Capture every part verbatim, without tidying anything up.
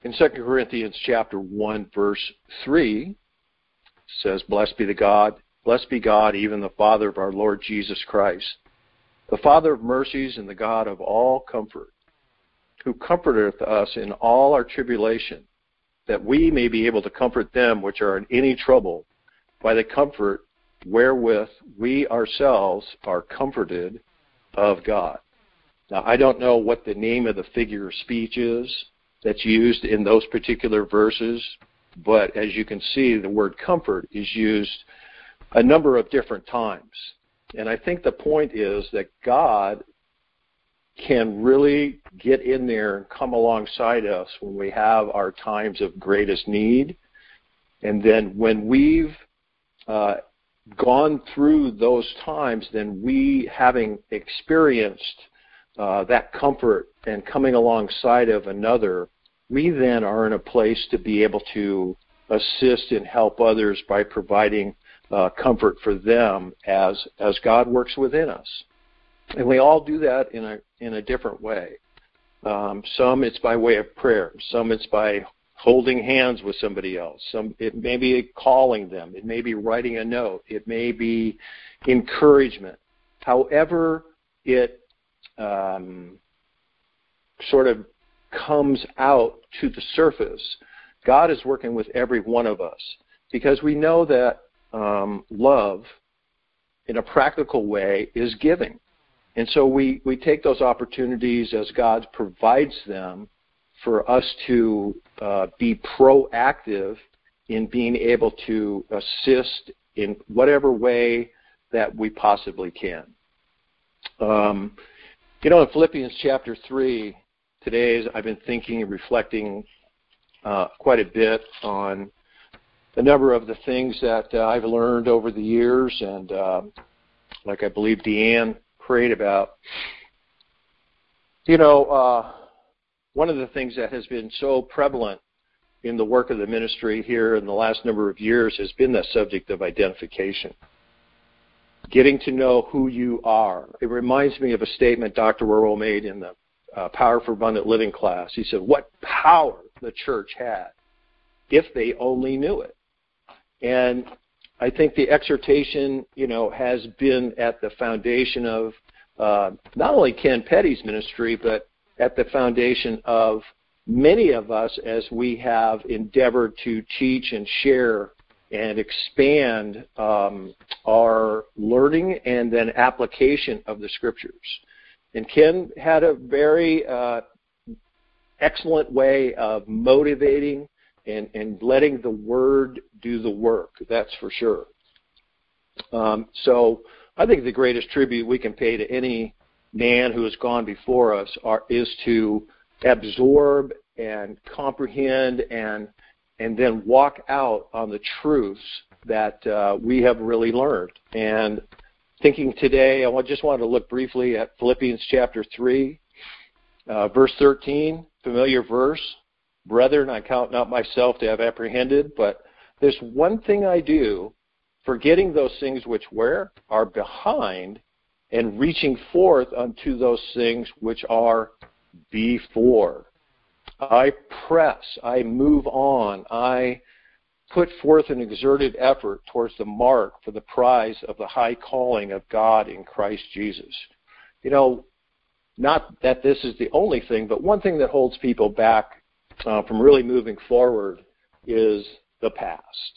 In Second Corinthians chapter one, verse three, it says, Blessed be the God, blessed be God, even the Father of our Lord Jesus Christ, the Father of mercies and the God of all comfort, who comforteth us in all our tribulation, that we may be able to comfort them which are in any trouble, by the comfort wherewith we ourselves are comforted of God. Now, I don't know what the name of the figure of speech is that's used in those particular verses, but as you can see, the word comfort is used a number of different times. And I think the point is that God can really get in there and come alongside us when we have our times of greatest need. And then when we've uh, gone through those times, then we, having experienced uh, that comfort and coming alongside of another, we then are in a place to be able to assist and help others by providing uh, comfort for them as as God works within us. And we all do that in a in a different way. Um, some it's by way of prayer. Some it's by holding hands with somebody else. Some it may be calling them. It may be writing a note. It may be encouragement. However it um, sort of comes out to the surface, God is working with every one of us, because we know that um, love, in a practical way, is giving. And so we, we take those opportunities as God provides them for us to uh, be proactive in being able to assist in whatever way that we possibly can. Um, you know, in Philippians chapter three, today I've been thinking and reflecting uh, quite a bit on a number of the things that uh, I've learned over the years, and uh, like I believe Deanne prayed about. You know, uh, one of the things that has been so prevalent in the work of the ministry here in the last number of years has been the subject of identification. Getting to know who you are. It reminds me of a statement Doctor Worrell made in the uh, Power for Abundant Living class. He said, what power the church had if they only knew it. And I think the exhortation, you know, has been at the foundation of uh, not only Ken Petty's ministry, but at the foundation of many of us as we have endeavored to teach and share and expand um, our learning and then application of the Scriptures. And Ken had a very uh, excellent way of motivating and, and letting the Word do the work, that's for sure. Um, so I think the greatest tribute we can pay to any man who has gone before us are, is to absorb and comprehend and and then walk out on the truths that uh, we have really learned. And thinking today, I just wanted to look briefly at Philippians chapter three, uh, verse thirteen, familiar verse. Brethren, I count not myself to have apprehended, but there's one thing I do, forgetting those things which where are behind, and reaching forth unto those things which are before. I press, I move on, I put forth an exerted effort towards the mark for the prize of the high calling of God in Christ Jesus. You know, not that this is the only thing, but one thing that holds people back uh, from really moving forward is the past.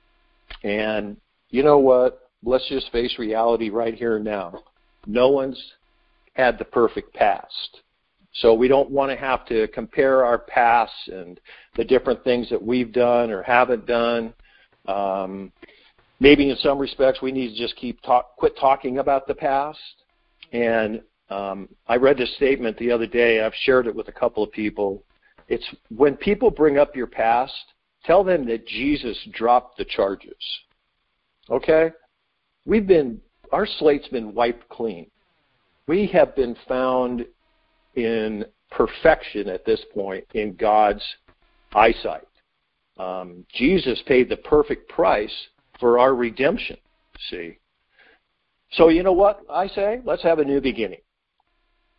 And you know what? Let's just face reality right here and now. No one's had the perfect past. So we don't want to have to compare our past and the different things that we've done or haven't done. Um, maybe in some respects we need to just keep talk, quit talking about the past. And um, I read this statement the other day. I've shared it with a couple of people. It's when people bring up your past, tell them that Jesus dropped the charges. Okay? We've been, our slate's been wiped clean. We have been found in perfection at this point in God's eyesight. Um, Jesus paid the perfect price for our redemption, see. So you know what I say? Let's have a new beginning.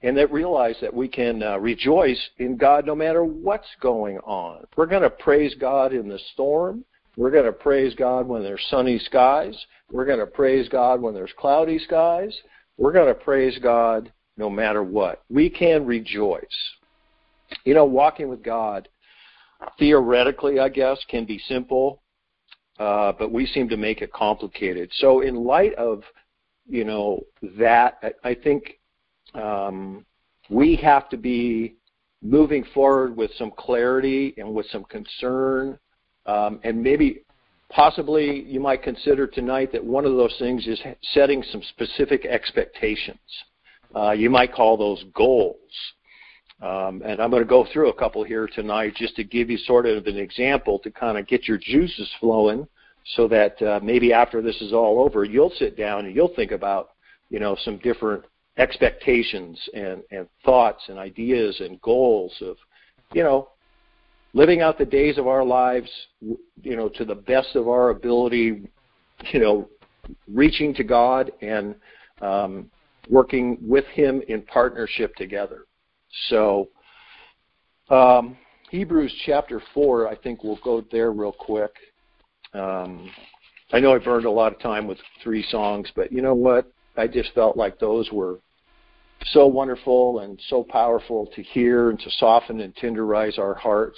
and that realize that we can uh, rejoice in God no matter what's going on. We're going to praise God in the storm. We're going to praise God when there's sunny skies. We're going to praise God when there's cloudy skies. We're going to praise God no matter what. We can rejoice. You know, walking with God, theoretically, I guess, can be simple, uh, but we seem to make it complicated. So in light of, you know, that, I, I think um, we have to be moving forward with some clarity and with some concern, um, and maybe possibly you might consider tonight that one of those things is setting some specific expectations. Uh, you might call those goals. Um, and I'm going to go through a couple here tonight just to give you sort of an example to kind of get your juices flowing so that uh, maybe after this is all over, you'll sit down and you'll think about, you know, some different expectations and, and thoughts and ideas and goals of, you know, living out the days of our lives, you know, to the best of our ability, you know, reaching to God and um, working with Him in partnership together. So, um, Hebrews chapter four, I think we'll go there real quick. Um, I know I burned a lot of time with three songs, but you know what? I just felt like those were so wonderful and so powerful to hear and to soften and tenderize our hearts.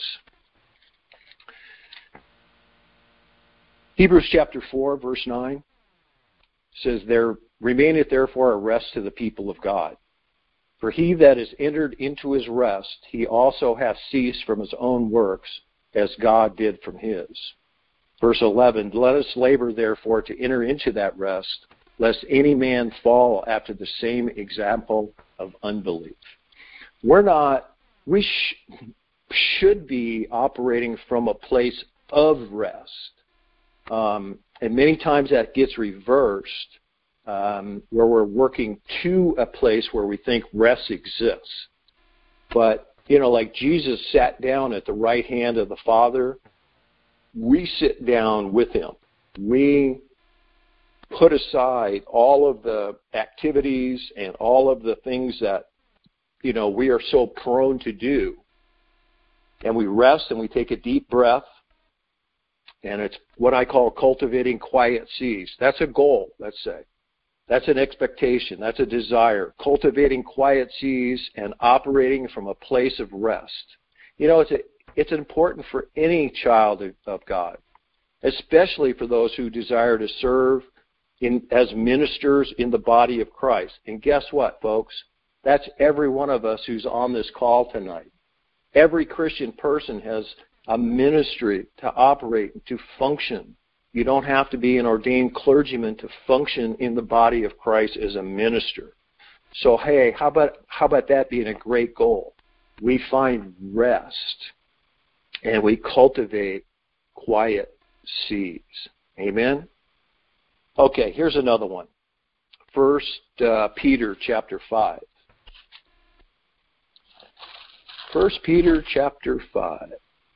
Hebrews chapter four, verse nine says, "There remaineth therefore a rest to the people of God. For he that is entered into his rest, he also hath ceased from his own works, as God did from his." Verse eleven, "Let us labor therefore to enter into that rest, lest any man fall after the same example of unbelief." We're not, we sh- should be operating from a place of rest. Um, and many times that gets reversed. Um, where we're working to a place where we think rest exists. But, you know, like Jesus sat down at the right hand of the Father, we sit down with Him. We put aside all of the activities and all of the things that, you know, we are so prone to do. And we rest and we take a deep breath. And it's what I call cultivating quiet seas. That's a goal, let's say. That's an expectation. That's a desire. Cultivating quiet seas and operating from a place of rest. You know, it's a, it's important for any child of, of God, especially for those who desire to serve in, as ministers in the body of Christ. And guess what, folks? That's every one of us who's on this call tonight. Every Christian person has a ministry to operate and to function. You don't have to be an ordained clergyman to function in the body of Christ as a minister. So, hey, how about how about that being a great goal? We find rest and we cultivate quiet seas. Amen? Okay, here's another one. First uh, Peter chapter five. First Peter chapter five.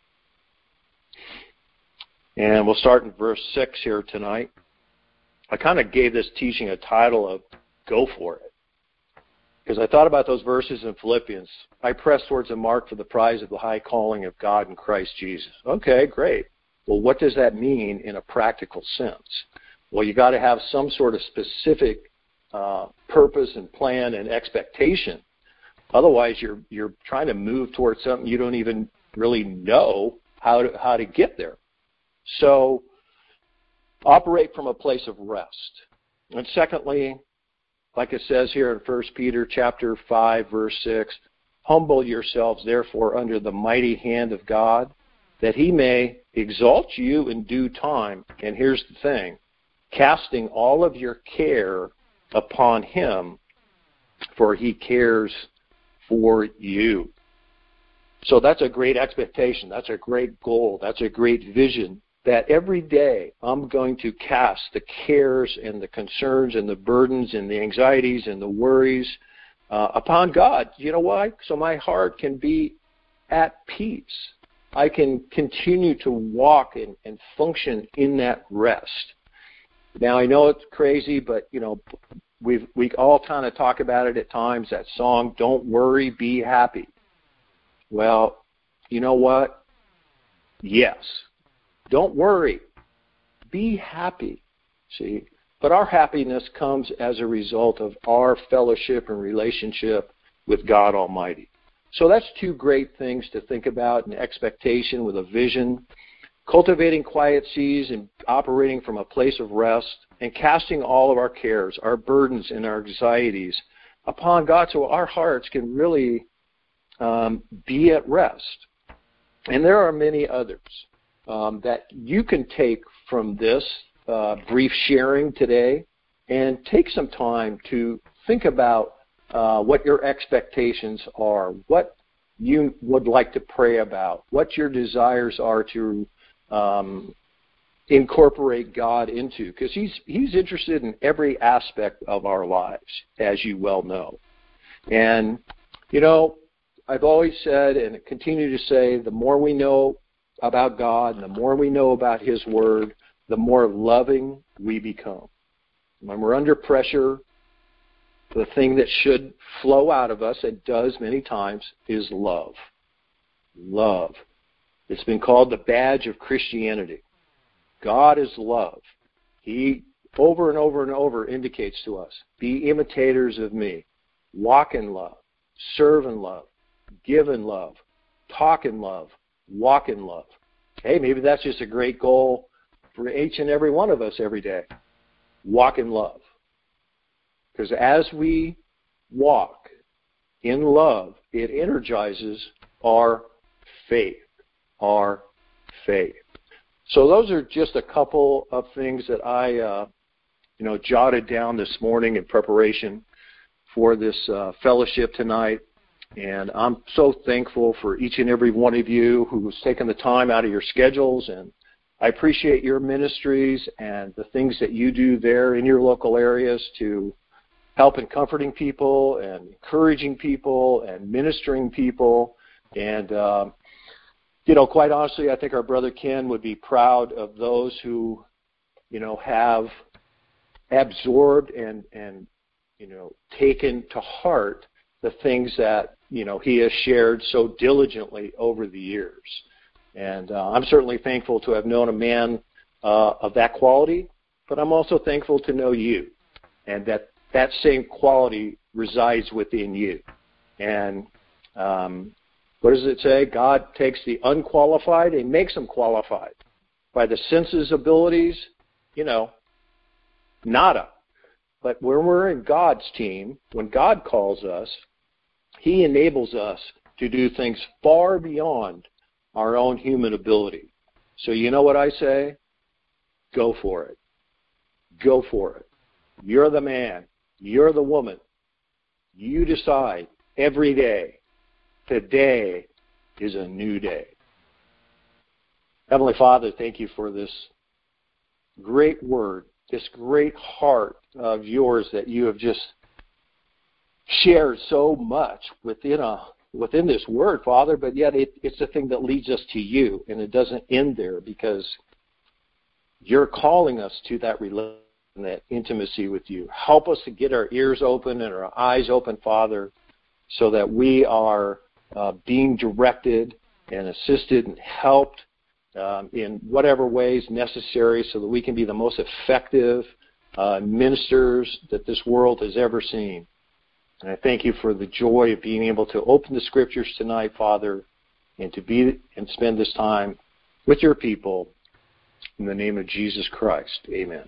And we'll start in verse six here tonight. I kind of gave this teaching a title of Go For It. Because I thought about those verses in Philippians. I press towards the mark for the prize of the high calling of God in Christ Jesus. Okay, great. Well, what does that mean in a practical sense? Well, you got to have some sort of specific uh, purpose and plan and expectation. Otherwise, you're you're trying to move towards something you don't even really know how to how to get there. So, operate from a place of rest. And secondly, like it says here in First Peter chapter five, verse six, "Humble yourselves, therefore, under the mighty hand of God, that He may exalt you in due time." And here's the thing, casting all of your care upon Him, for He cares for you. So that's a great expectation. That's a great goal. That's a great vision. That every day I'm going to cast the cares and the concerns and the burdens and the anxieties and the worries uh, upon God. You know why? So my heart can be at peace. I can continue to walk and, and function in that rest. Now, I know it's crazy, but, you know, we've, we all kind of talk about it at times, that song, "Don't Worry, Be Happy." Well, you know what? Yes. Don't worry. Be happy. See? But our happiness comes as a result of our fellowship and relationship with God Almighty. So that's two great things to think about: an expectation with a vision, cultivating quiet seas and operating from a place of rest, and casting all of our cares, our burdens, and our anxieties upon God so our hearts can really um, be at rest. And there are many others um, that you can take from this uh, brief sharing today and take some time to think about uh, what your expectations are, what you would like to pray about, what your desires are to um, incorporate God into, because he's, he's interested in every aspect of our lives, as you well know. And, you know, I've always said and continue to say, the more we know about God and the more we know about His Word, the more loving we become. When we're under pressure, the thing that should flow out of us, it does many times, is love. Love. It's been called the badge of Christianity. God is love. He, over and over and over, indicates to us, be imitators of me. Walk in love. Serve in love. Give in love. Talk in love. Walk in love. Hey, maybe that's just a great goal for each and every one of us every day. Walk in love. Because as we walk in love, it energizes our faith. Our faith. So those are just a couple of things that I, uh, you know, jotted down this morning in preparation for this uh, fellowship tonight. And I'm so thankful for each and every one of you who's taken the time out of your schedules. And I appreciate your ministries and the things that you do there in your local areas to help in comforting people and encouraging people and ministering people. And, um, you know, quite honestly, I think our brother Ken would be proud of those who, you know, have absorbed and, and you know, taken to heart the things that, you know, he has shared so diligently over the years. And uh, I'm certainly thankful to have known a man uh, of that quality, but I'm also thankful to know you and that that same quality resides within you. And um, what does it say? God takes the unqualified and makes them qualified. By the senses abilities, you know, nada. But when we're in God's team, when God calls us, He enables us to do things far beyond our own human ability. So you know what I say? Go for it. Go for it. You're the man. You're the woman. You decide every day. Today is a new day. Heavenly Father, thank you for this great word, this great heart of yours that you have just shared so much within a within this word, Father, but yet it, it's the thing that leads us to you, and it doesn't end there because you're calling us to that relationship and that intimacy with you. Help us to get our ears open and our eyes open, Father, so that we are uh, being directed and assisted and helped um, in whatever ways necessary so that we can be the most effective uh, ministers that this world has ever seen. And I thank you for the joy of being able to open the Scriptures tonight, Father, and to be and spend this time with your people. In the name of Jesus Christ, amen.